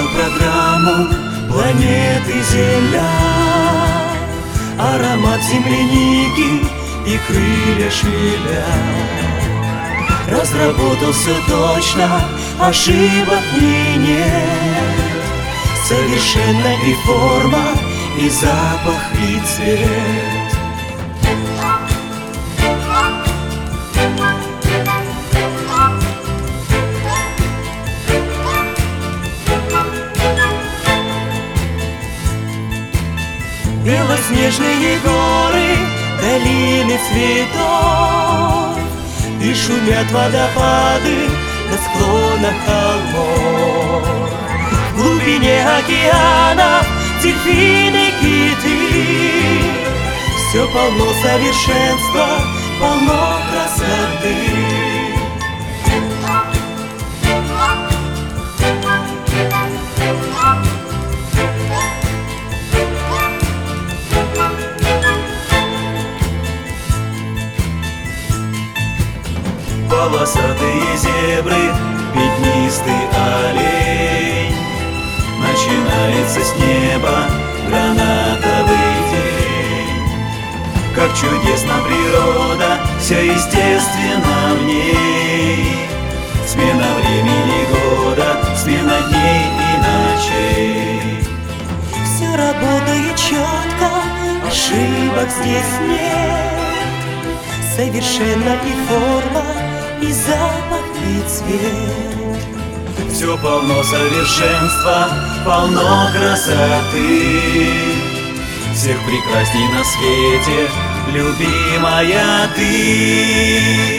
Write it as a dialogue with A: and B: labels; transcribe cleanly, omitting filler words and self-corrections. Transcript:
A: программу планеты Земля. Аромат земляники и крылья шевеля. Разработал все точно, ошибок в ней нет. Совершенно и форма, и запах, и цвет. Белоснежные горы, долины цветов, и шумят водопады на склонах холмов. В глубине океана дельфины, киты. Все полно совершенства, полно красоты. Полосатые зебры, пятнистый олень. Начинается с неба гранатовый день. Как чудесна природа, вся естественно в ней. Смена времени года, смена дней и ночей. Все работает четко, ошибок здесь нет. Совершенно и форма, и запах, и цвет. Все полно совершенства, полно красоты. Всех прекрасней на свете, любимая ты.